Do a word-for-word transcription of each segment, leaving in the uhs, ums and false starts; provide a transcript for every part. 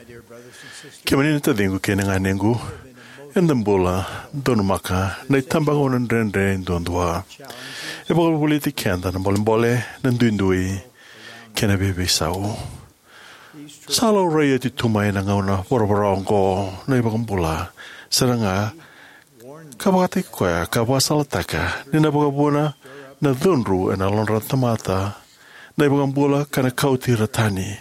Ke manina ta dingu ke nga nengu endambula donu maka na tambango ng rendre ndondwa e bol politi kenda na bolimbole ng duindui ke na bebe sao salo raya ti tumay na ngauna boroborongo na ibagambula saranga kabati koya kabasalataka ni nabagabuna na dunru na lonra tamata na ibagambula kana kauti ratani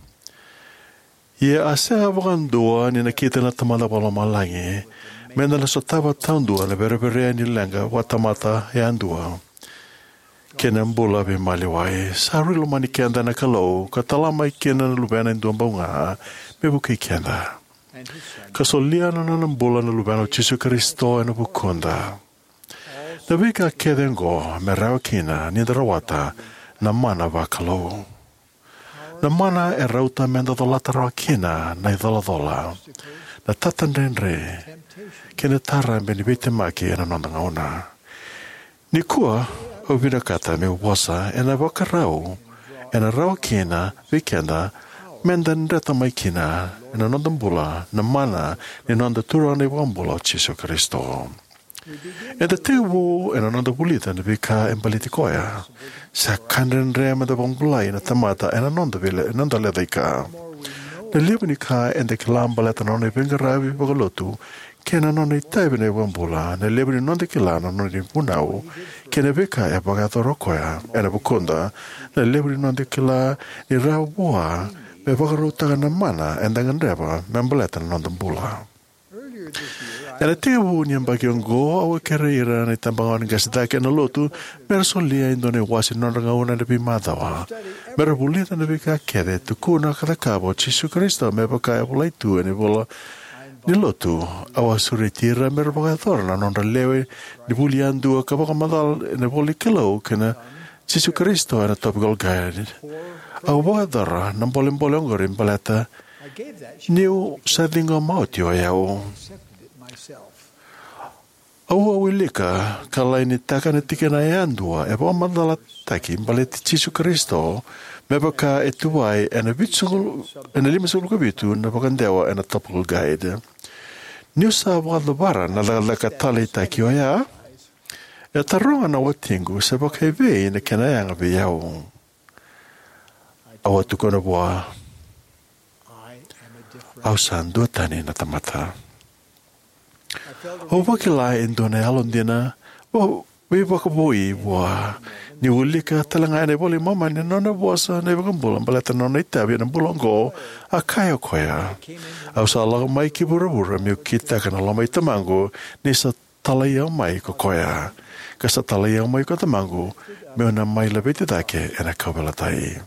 ia asa bagandua ni nakita na tamala pala malangi mena la sotava tandua na bereberea ni lenga watamata e andua kena mbula be maliwai sarilo mani kenda na kalau katalama kena na lubena indua baunga bebuki kenda kasolia na na mbula na lubena Jesu Kristo na bukunda na vika kedengo merawa kina ni darawata na mana bakalo na mana e rauta menda dolatara kina na idoladola na tatandenre kena tara beni bete maki na nondanga ona ni kua o vida kata me wasa e na wakarau e na rau kina vikenda menda ndeta mai kina e na nondambula na mana ni nonda tura ni wambula o Jesu Kristo e da tewu e na nondabulita ni vika empalitikoya sa kandren rema da bongbulai na tamata e na nondavile e nondaledaika na lebenika e de kilambaleta nonda vingaravi bagalotu kena nona itaibe ne wambula na lebeni nonde kilana nonde punau kena veka e bagato rokoya e na bukunda na lebeni nonde kila ni rawa me bagaruta na mana e ndangan reba membaleta nonde bula e na tewu ni mbagiongo awa kereira na tambangon gasdake na lotu mersolia indone wasi nonde ngauna na bimadawa merabulita na veka kede tukuna katakabo Jesu Kristo me baka e bulaitu e ni bula ni lotu awa suretira merbagador na non relewe ni buliandu ka baka madal ne boli kilo kana Jesu Kristo ana top golgad awa bagador na bolen bolongorim palata niu sadinga mautio yao awa wilika kala ini takana tikana yandua e ba madala taki baleti Jesu Kristo mebaka etuai ena bitsul ena lima sul kabitu na bagandewa ena top golgad Niu sa wadabara na lalaka tali takio ya. E taronga na watingu sa baka vei na kenayanga biyao. Awa tukona bua. Au san dua tani na tamata. O wakila indone alondina. O we baka boi bua. Ni ulika talanga ane boli mama ni nona buasa ne bagambula baleta nona itabi na bulongo a kaya koya. Au sa laga mai ki bura-bura miu kita kana lamai tamango ni sa talaya mai ko koya. Ka sa talaya mai ko tamango miu na mai labete dake ena kabalatai.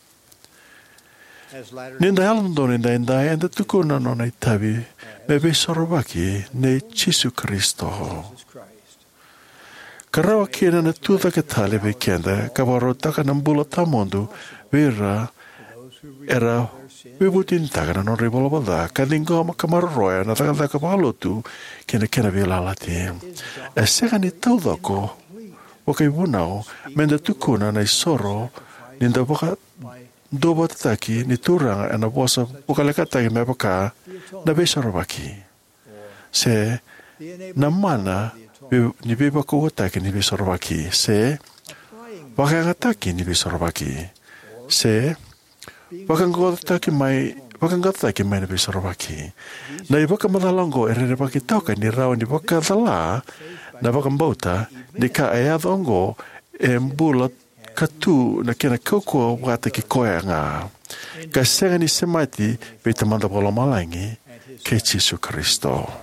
Ninda alando ninda inda enda tukuna nona itabi me besorobaki ne Jesu Kristo. Karawa kena na tuta ke tale be kenda kabaro taka nambula tamondu vera era bebutin taka na ribola balda kadingo makamaro na taka taka balotu kena kena vela lati esega ni taudako wakai bunao menda tukuna na isoro ninda baka doba tataki ni turanga ana bosa bukalekata me baka na besarobaki se namana ni beba ko taki ni besorobaki se wakangataki ni besorobaki se wakangataki mai wakangataki mai ni besorobaki na ibaka madalongo erere baki toka ni raw ni baka dala na bakambauta ni ka ayadongo embula katu na kena koko wata ki koyanga kasega ni semati betamanda polo malangi ke Jesu Kristo.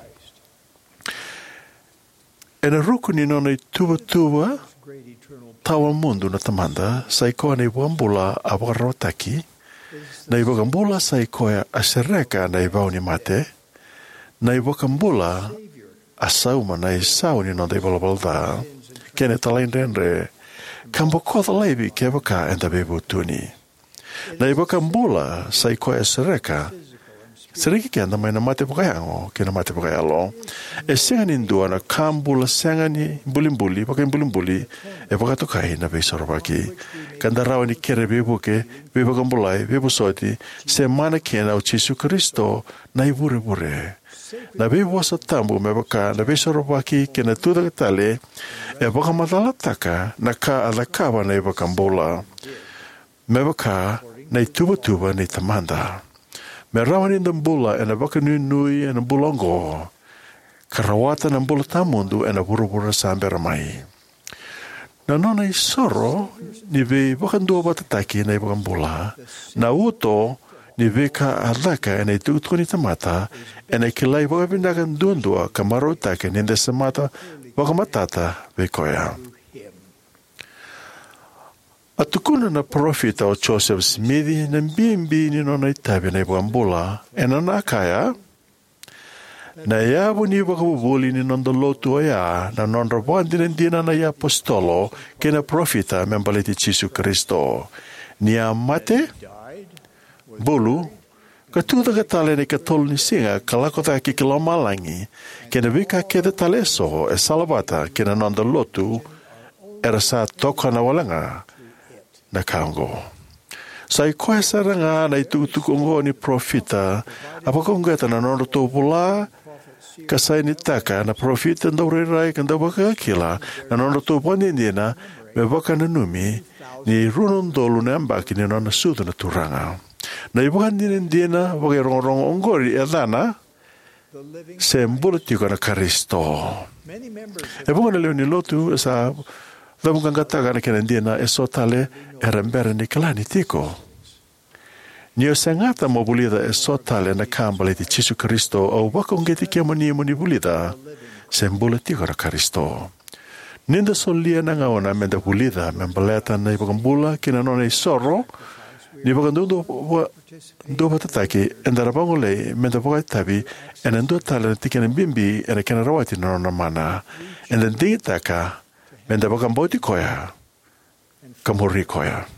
E na ruku ni nona i tuwa-tuwa tawa mundu na tamanda sa ikoa na iwambula a wakarotaki na iwakambula sa ikoa a sereka na iwao ni mate na iwakambula a sauma na isau ni nona iwalabalda kene talain renre kambo kotha leibi ke waka enda bebu tuni na iwakambula sa ikoa a sereka Seriki kenda mai na mate pakayango, kina mate pakayalo. E sengan indua na kambula sengani bulimbuli, pakai bulimbuli, e pakatokai na beisorobaki. Kanda rawa ni kere bebuke, bebakambulai, bebusoti, se mana kena o Jesu Kristo na ibure bure. Na bebuasa tambu me baka na beisorobaki kena tuda katale, e bakamadala na ka alakaba na ibakambula. Me baka na ituba tuba na itamanda. Me rawan in the bula and a baka nui nui and a bulongo. Karawata na bula tamundu and a burubura sambera mai. Na nona I soro, ni ve bakandua batataki na ibang bula. Na uto, ni ve ka alaka and a tutuni tamata, and a kilay baka bindakan dundua kamaro take ninda samata baka matata ve koya. At tukuna na profita o Joseph Smithi ng bimbi ni nona itabi na ibang bula, e na nakaya, na yabo ni bakabubuli ni nondolotu aya, na nonrabuan din dina na ya apostolo, kina profita membaliti Jesu Kristo. Niya mate, bulu, katuda katale ni katol ni singa, kalakota kikilomalangi, kina vika keda taleso, e salabata, kina nondolotu, era sa toka na walanga, na kango. Sa ikoe saranga na itutukungo ni profita, apakongeta na nono tupula, kasay ni taka na profita ndauriray kanda baka kila, na nono tupuan nindina, me baka nanumi, ni runon dolu na ambaki ni nono sudo na turanga. Na ibukan nindina, baka rong-rong ongori edana, se mbulitiko na Karisto. Ebungan na leo ni lotu sa Vamos kangataga na kinandina esotale erembere ni kalani tiko. Nio sengata mo bulida esotale na kambale di Jesu Kristo au wakongeti kiamo ni mo ni bulida sembula tiko na Kristo. Ninda solia na ngaona menda bulida membaleta na ibagambula kinanona isoro ni bagandundo do batataki endara bangole menda boga tabi enendo tale tikene bimbi ena kenarawati na mana enden ditaka Menda bakang boti koya, kamuri koya.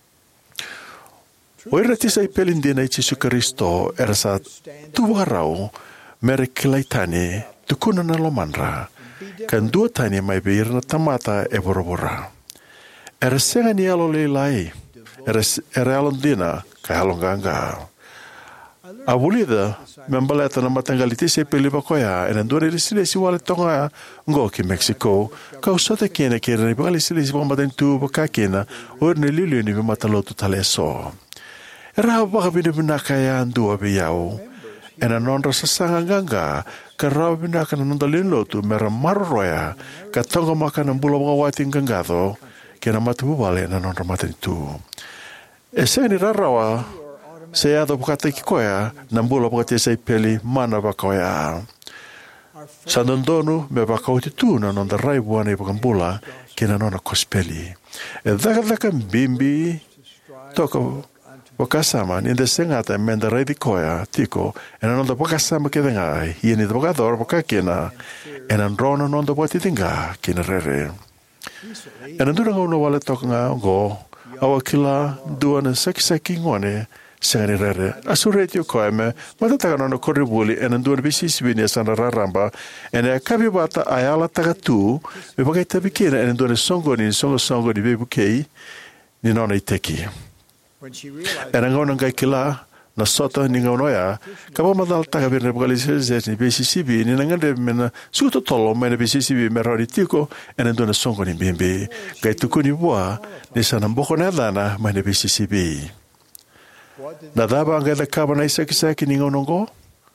Oira tisa ipelindina i Jesu Kristo era sa tuwarau mere kilaitani tukuna na lomanra, kan dua tani mai beir na tamata e borobora. Era senga ni alo leilai, era era alondina ka alonganga. Abulida membaleta na matanggaliti se peliba koya en andore risile si wale tonga ngo ki Mexico ka usata kena kera ni bali sile si bomba dentu baka kena or ne lilu ni matalotu taleso era baka bine binaka ya ndu abiyao en anondra sasanga ganga ka rawa binaka na nondalin lotu mera marroya ka tonga maka na mbula mga wati ngangado kena matu bubale na nondra matentu ese ni rarawa se ado bukata kikoya nambula bukata se peli mana bakoya sanondonu me bakauti tu na nonda rai buana ibakambula kena nona kospeli e daka daka bimbi toko bakasama ni de sengata menda rai dikoya tiko e nonda bakasama kedengai yeni de bakador bakakena e nandrona nonda bukati tinga kena rere e nandura ngau no wale toka nga ngo awakila dua na saki-saki ngone Sengani rere, asureti o koeme, matataga no koribuli, en anduan bisisibini sana raramba, en a kabibata ayala tagatu, me bagai tabikina, en anduan songo ni songo songo ni bebukei, ni nona iteki. En angon ngai kila, na sota ni ngaunoya, kaba madal taga birne bugali sezes ni bisisibi, ni nangande mena suto tolo mena bisisibi merori tiko, en anduan songo ni bimbi, gai tukuni bua, ni sana mboko nadana, mena bisisibi. Nadaba ang gada kaba na isa-kisaki ni ngonongo?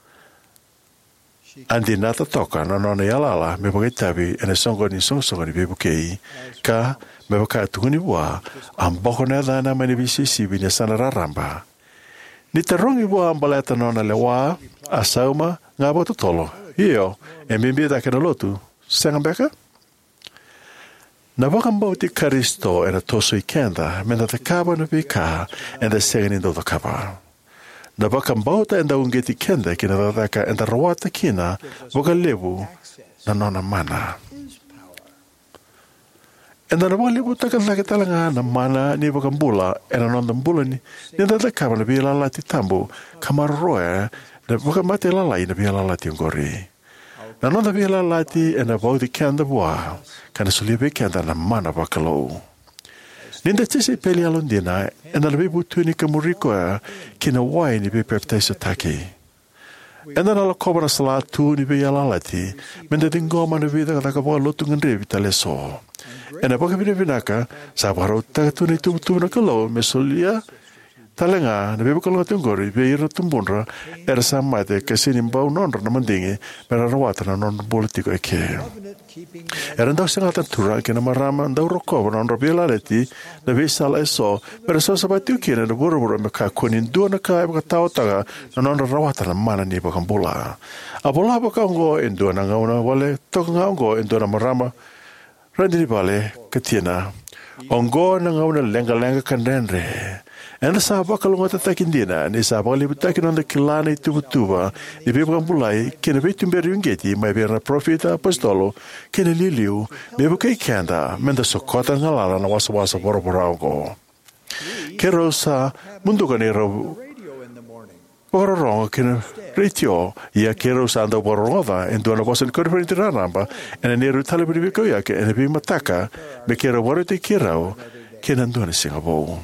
Andi nata toka na nona yalala me bagitabi ene songo ni songo ni bebukei ka me baka tuguni bua ang boko na dana mani bisisi binya sana raramba. Ni tarongi bua ang baleta nona lewa asauma nga boto tolo. Iyo, e mimbida ka na lotu. Sengang beka? Nabakambau ti Karisto e na toso ikenda me na takaba na bika e na segani do takaba. Nabakambau ta enda ungeti kenda kina tataka enda rawata kina boga lebu na nona mana. Enda na boga lebu takalaki talanga na mana ni bakambula e na nona mbula ni ni tatakaba na bila lati tambu kamaroe Na waka mate lalai na bia lalati ngori. Na nona bia lalati e na vau di kanda bua, kana sulibe kanda na mana wakalou. Ninda tese peli alondina e na labe butu ni kamuriko e kina wai ni be peptaisa taki. E na nala kobra salatu ni be lalati, menda dingoma na vida kata kapoa lotu ngandre vitale so. E na waka vina vinaka, sa warau tagatu ni tumutu na kalau me solia, talenga na bebe kalonga tungori be ira tumbunra era samate kasi nimbau nonra na mandingi pera rawata na non politiko eke. Era ndau singata tura ke na marama ndau rokova na nonra bela leti na vesala eso pera so sabatu kina na buru buru me ka kunin dua na ka eba tau taga na nonra rawata na mana ni bakang bola. A bola baka ngo endua na ngauna wale toka ngaungo endua na marama randi ni bale katina ongo na ngauna lenga-lenga kandenre. Ena sa bakalunga tatakindina ni sa bakalibutak na kilana itubutuba ni bebang bulai kena betum beriungeti mai berna profeta apostolo kena liliu bebukai kenda menda sokota ngalala na wasa-wasa boro-borongo. Kero sa mundo kanero bororongo kena retio ia kero sa anda bororonga en duana wasan konferensi ranamba ena neru talibibiko ya ke ena bimataka be kero warete kero kena duana singabo.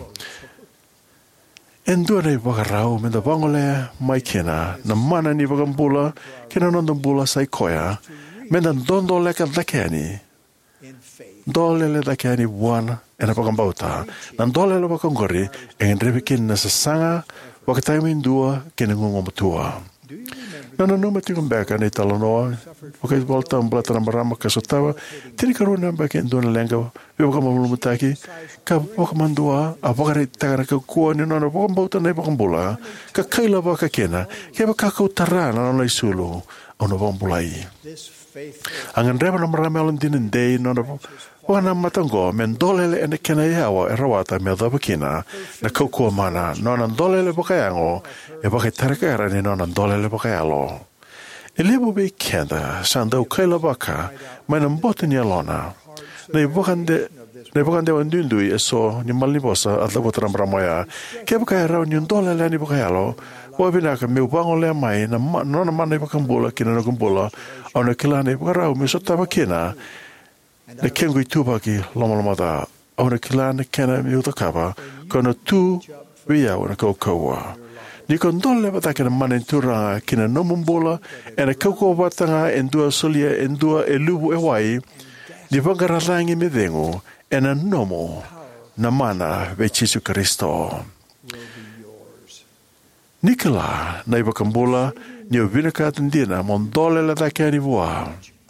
En dua nei wakarau me da wangole mai kena na mana ni wakambula kena nondong bula sai koya me da dondo leka dakeni dolele dakeni wana ena wakambauta na dolele wakangori en rebekin na sasanga wakataimin dua kena ngungomatua na na numa tingong beka ni talanoa okay volta um blata na marama kasotawa tini karuna beka en dua lenga we wakamulumutaki ka wakamandua a wakare tagara ka kua ni nona wakambauta na wakambula ka kaila waka kena ke waka kautara na nona isulu ona wakambulai angan reba na marama alon dinin day nona wana matango men dolele ene kena yawa e rawata me dha bakina na kokua mana nona dolele bakayango e baka tarakara ni nona dolele bakayalo e lebu be kenda sanda ukaila baka mana mbota ni alona na i bakande na i bakande wandundui e so ni malibosa at labotara maramoya ke bakaya rao ni dolele ni bakayalo wa binaka me ubango le mai na nona mana i bakambula kina na kumbula au na kilane i bakarao me sota bakina na kengu i tūpaki lomalomata au na kila na kena mi utakapa kona tū wia o na kaukaua. Ni kon dole watake na mana turanga kina nomumbola e na kaukua watanga en dua solia en dua e lubu e wai ni wangaralangi me vengu e na nomo na mana ve Jesu Kristo. Nikala na i wakambola ni o vinakatandina mon dole la take ni wua.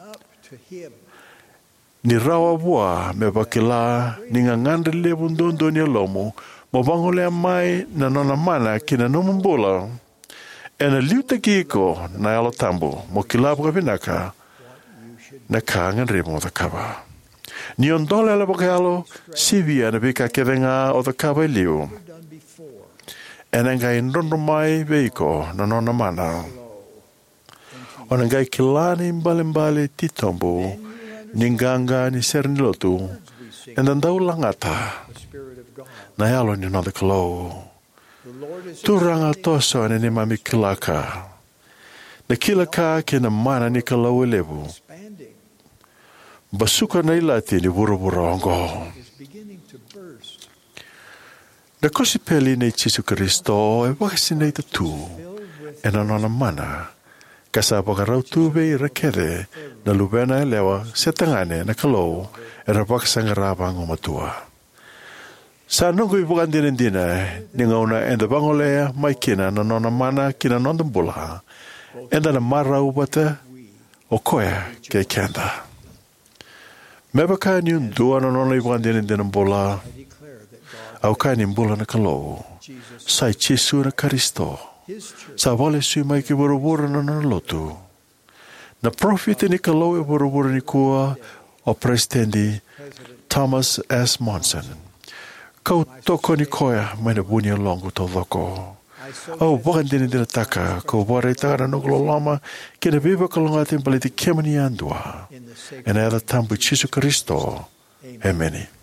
Ni rawa bua me bakila ni ngangande le bundondo ni lomo mo bangole mai na nona mana kina nomumbola ena liuta kiko na alo tambo mo kilabra binaka na kanga remo da kaba ni ondola la bakalo sivia na bika kevenga o da kaba liu ena ngai ndondo mai veiko na nona mana ona ngai kilani mbalimbali titombo Ninganga ni sernilotu, and then daulangata. Nayalo ni nada klo. Turanga toso ni mami kilaka. Na kilaka kina mana ni kalau lebu. Basuka na ilati ni buruburongo. Na kosipeli ni Jesu Kristo e wakasi na itatu. E na nona mana. Kasa pakarau tube i rakere na lubena e lewa setangane na kalau e rapak sangaraba ngomatua. Sa nungu i bukan dinendina ni ngauna enda bangolea mai kina na nona mana kina nondam bula enda na marau bata o koea ke kenda. Meba ka ni undua na nona i bukan dinendina bula au ka ni mbula na kalau sai Jesu na Kristo. Sa vale sui mai ki buru-buru na lotu. Na profite ni kalau e buru-buru ni kua o presidendi Thomas S. Monson. Kau toko ni koia mai na bunia longu to loko. Au bakan dini dina taka kau bore taka na nuklo lama kena biba kalungatin paliti kemani andua. E na ela tambu Jesu Kristo. Amen.